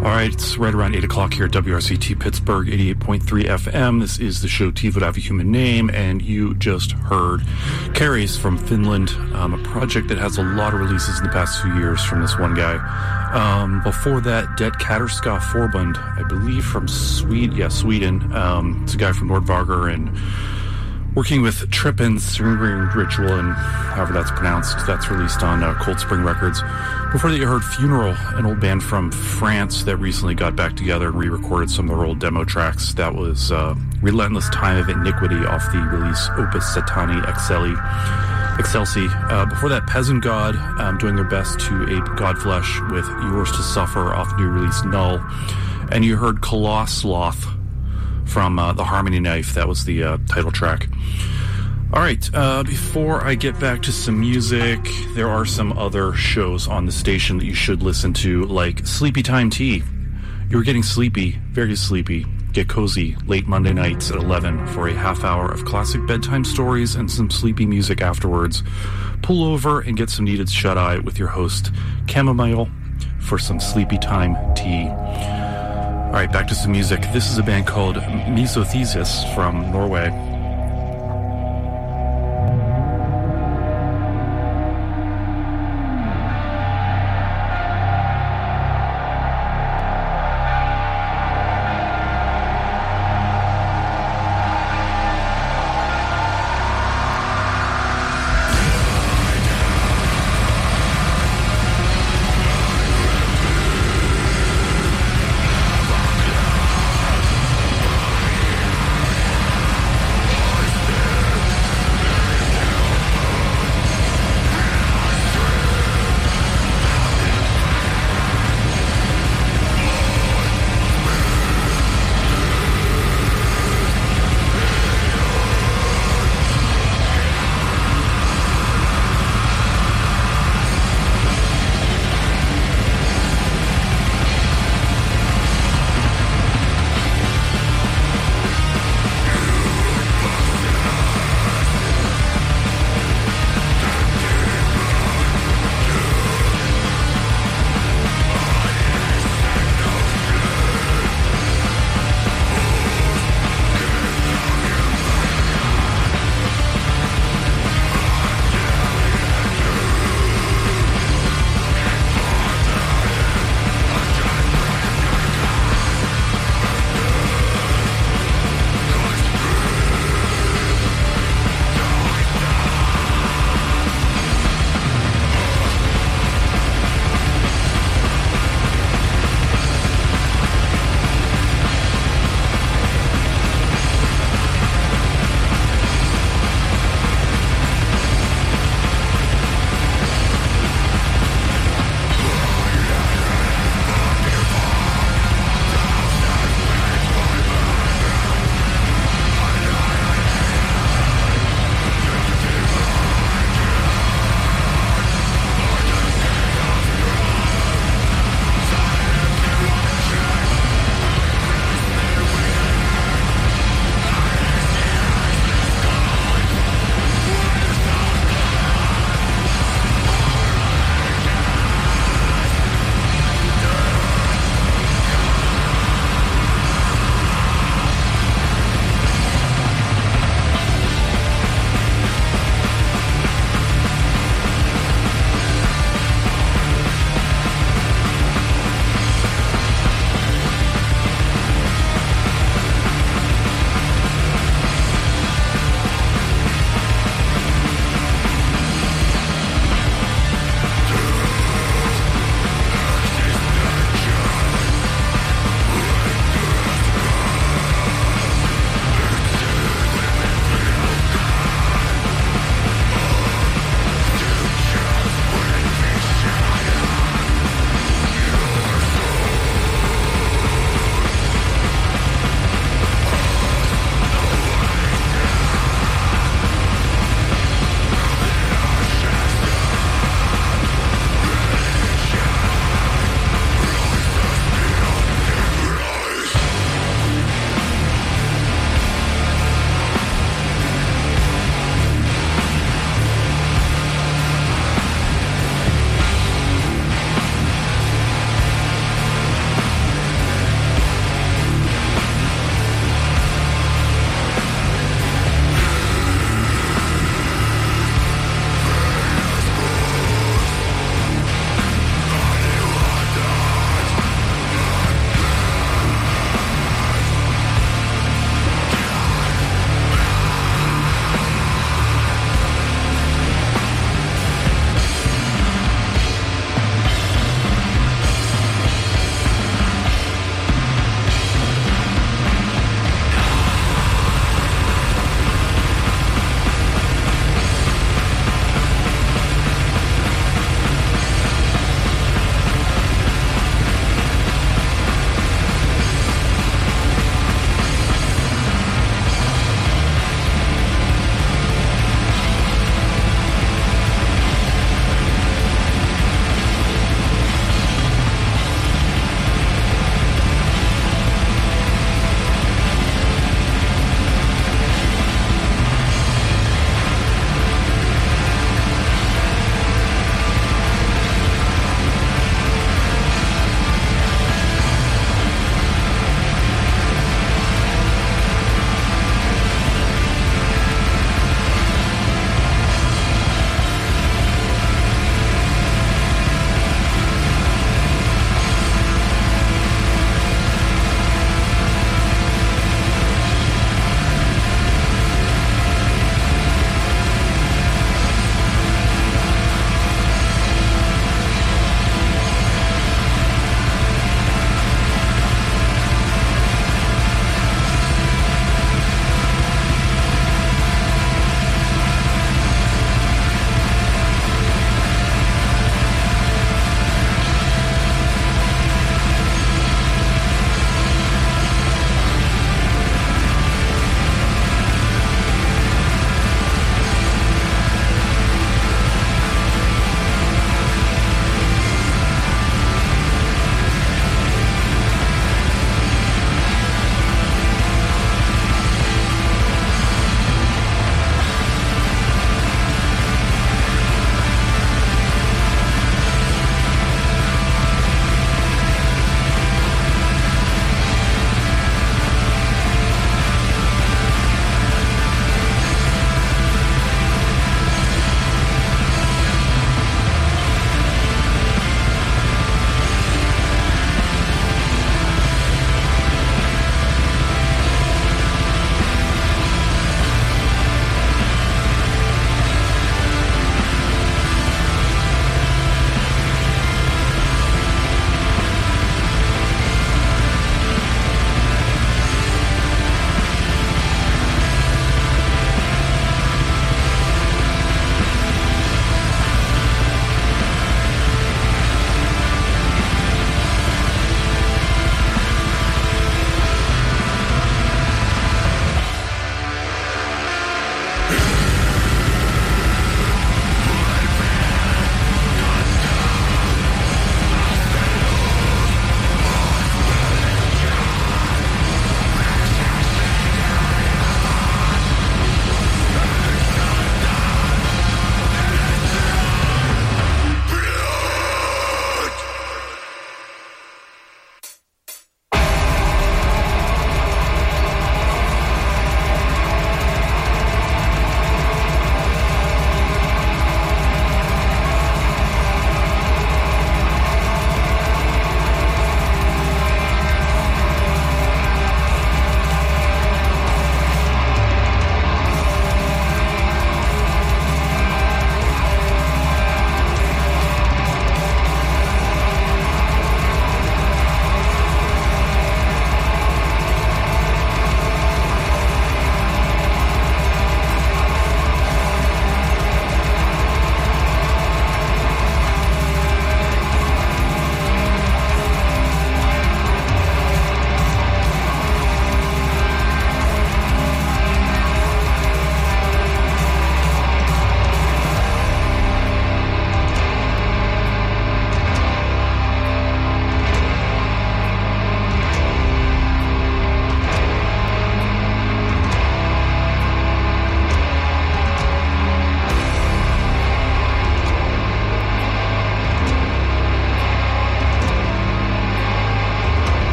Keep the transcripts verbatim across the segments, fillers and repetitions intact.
All right, it's right around eight o'clock here at W R C T Pittsburgh, eighty-eight point three F M. This is the show Tea Would Have a Human Name, and you just heard Carries from Finland, um, a project that has a lot of releases in the past few years from this one guy. Um, before that, Det Katterska Forbund, I believe from Sweden. Yeah, Sweden. Um, it's a guy from Nordvarger and working with Trippin's Remembering Ritual, and however that's pronounced, that's released on uh, Cold Spring Records. Before that, you heard Funeral, an old band from France that recently got back together and re-recorded some of their old demo tracks. That was uh, Relentless Time of Iniquity off the release Opus Satani Excelsi. Excelsi. Uh, before that, Peasant God um, doing their best to ape Godflesh with Yours to Suffer off new release Null. And you heard Kolosloth from uh, the Harmony Knife. That was the uh, title track. All right, uh, before I get back to some music, there are some other shows on the station that you should listen to, like Sleepy Time Tea. You're getting sleepy, very sleepy. Get cozy late Monday nights at eleven for a half hour of classic bedtime stories and some sleepy music afterwards. Pull over and get some needed shut-eye with your host, Chamomile, for some Sleepy Time Tea. All right, back to some music. This is a band called Mesothesis from Norway.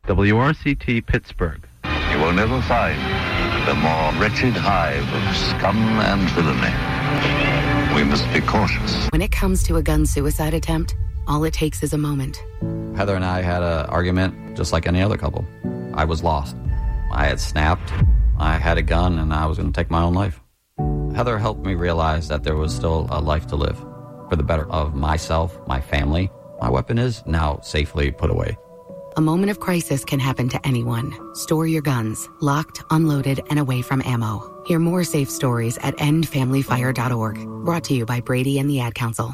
W R C T Pittsburgh. You will never find the more wretched hive of scum and villainy. We must be cautious. When it comes to a gun suicide attempt, all it takes is a moment. Heather and I had an argument just like any other couple. I was lost. I had snapped. I had a gun, and I was going to take my own life. Heather helped me realize that there was still a life to live for the better of myself, my family. My weapon is now safely put away. A moment of crisis can happen to anyone. Store your guns, locked, unloaded, and away from ammo. Hear more safe stories at end family fire dot org. Brought to you by Brady and the Ad Council.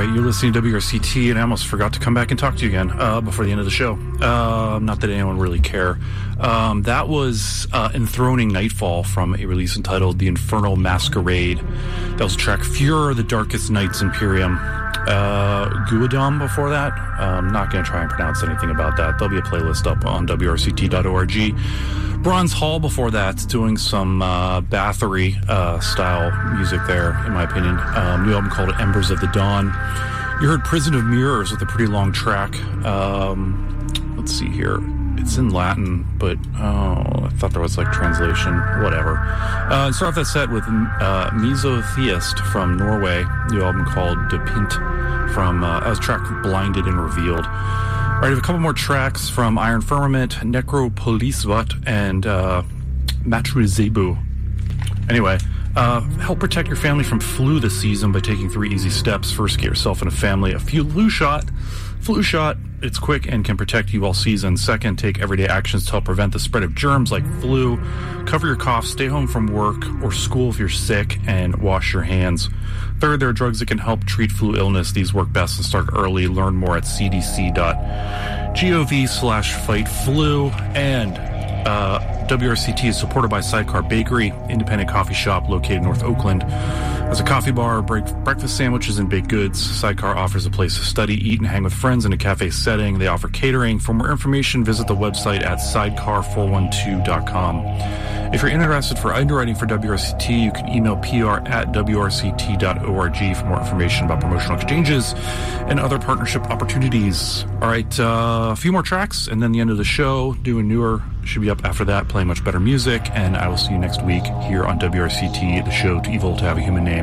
you're listening to W R C T, and I almost forgot to come back and talk to you again uh, before the end of the show. Uh, not that anyone really care. Um, that was uh, Enthroning Nightfall from a release entitled The Infernal Masquerade. That was track Furor, The Darkest Nights Imperium. Uh, Guadam before that. I'm not going to try and pronounce anything about that. There'll be a playlist up on W R C T dot org. Bronze Hall before that, doing some uh, Bathory uh, style music there, in my opinion. Um, new album called Embers of the Dawn. You heard Prison of Mirrors with a pretty long track. Um, let's see here. It's in Latin, but oh, I thought there was like translation. Whatever. Uh, start off that set with uh, Mesotheist from Norway. New album called De Pint from uh, as track Blinded and Revealed. All right, I have a couple more tracks from Iron Firmament, Necropolisvat, and uh, Matrizebu. Anyway, uh, help protect your family from flu this season by taking three easy steps. First, get yourself and a family a flu shot. Flu shot, it's quick and can protect you all season. Second, take everyday actions to help prevent the spread of germs like flu. Cover your cough, stay home from work or school if you're sick, and wash your hands. Third, there are drugs that can help treat flu illness. These work best and start early. Learn more at c d c dot gov slash fight flu. And uh, W R C T is supported by Sidecar Bakery, independent coffee shop located in North Oakland. As a coffee bar, break, breakfast sandwiches, and baked goods, Sidecar offers a place to study, eat, and hang with friends in a cafe setting. They offer catering. For more information, visit the website at sidecar four one two dot com. If you're interested for underwriting for W R C T, you can email P R at W R C T dot org for more information about promotional exchanges and other partnership opportunities. All right, uh, a few more tracks, and then the end of the show. New and newer should be up after that, playing much better music, and I will see you next week here on W R C T, the show Too Evil to Have a Human Name.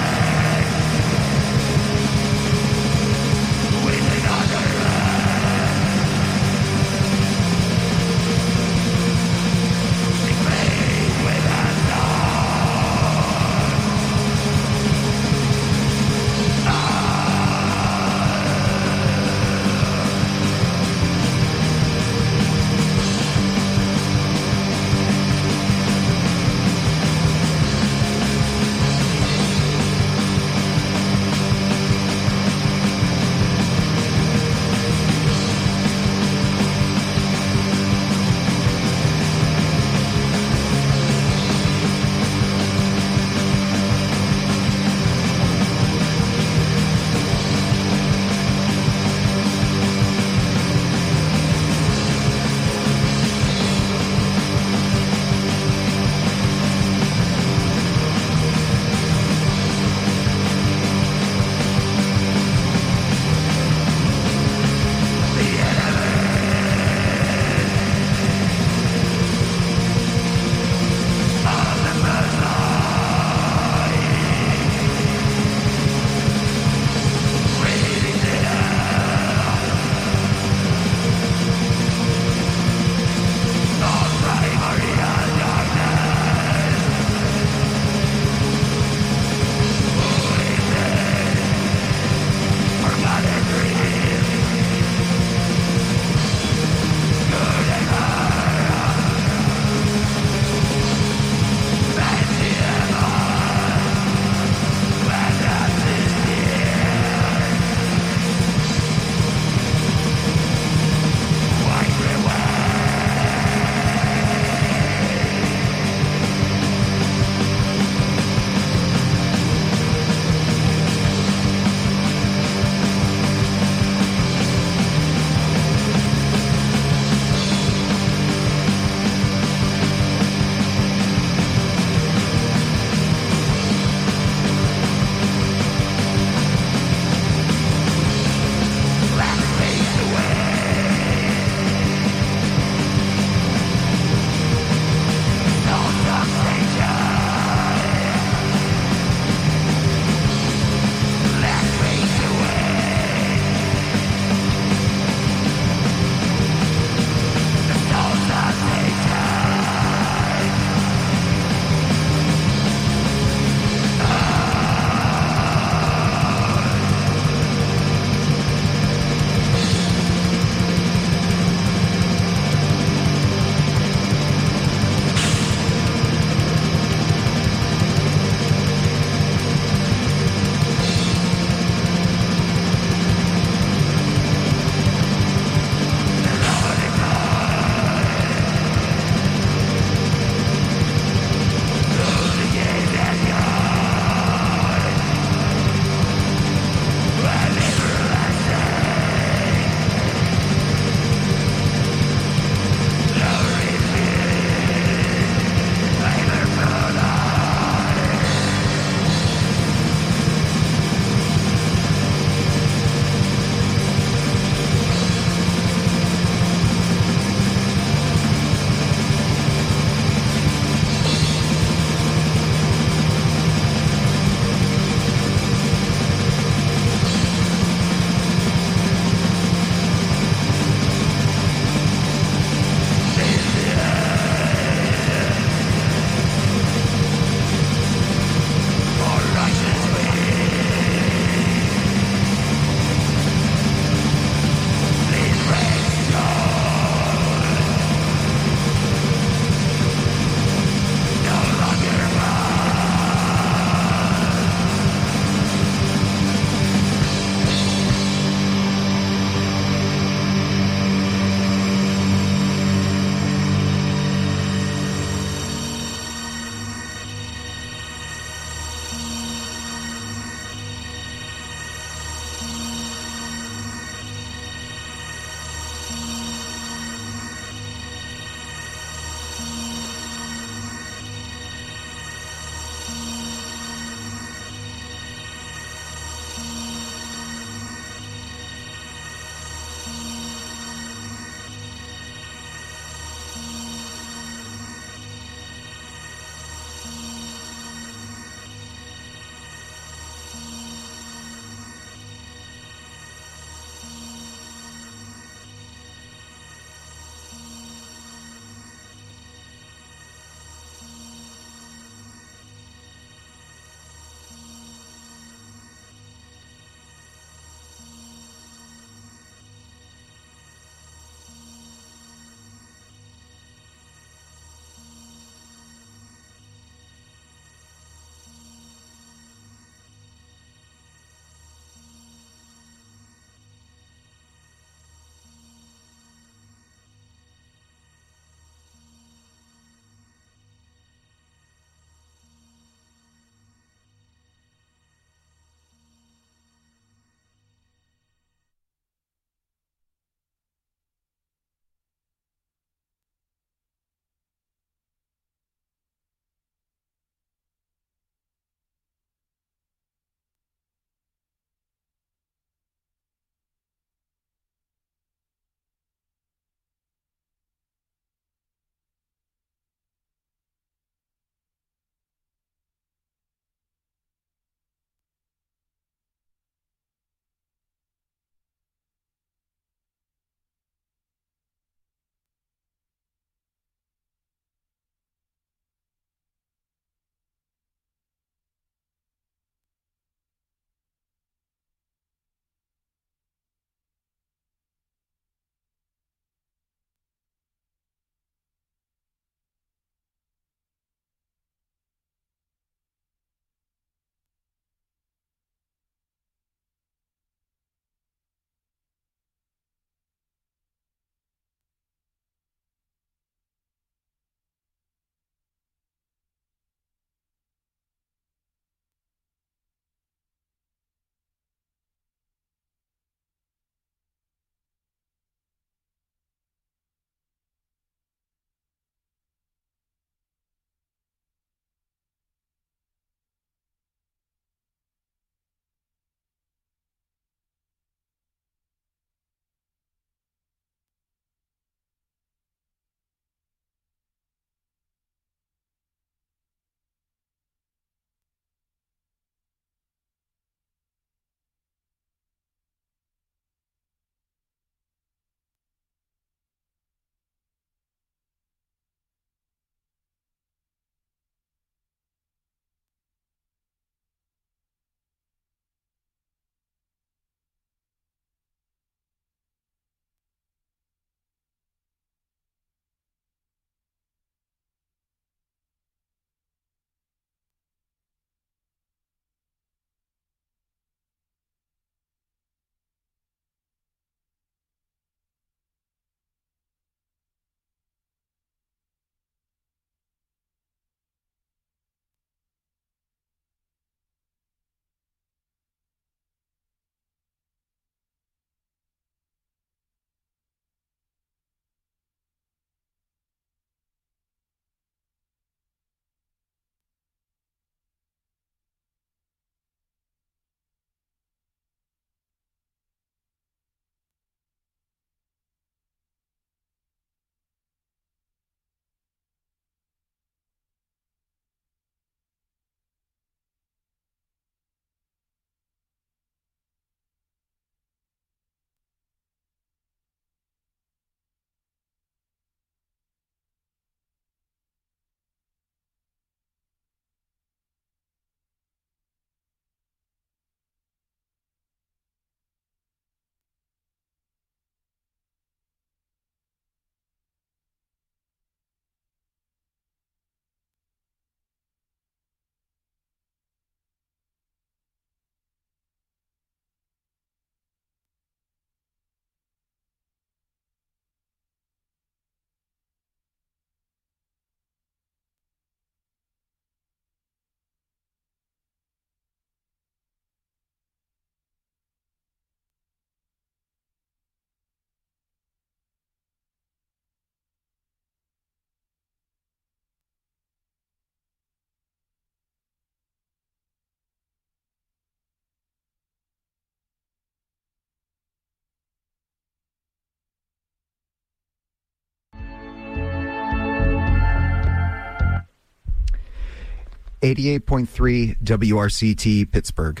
eighty-eight point three W R C T Pittsburgh.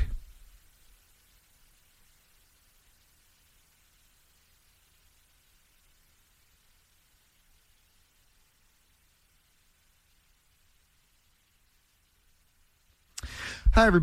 Hi, everybody.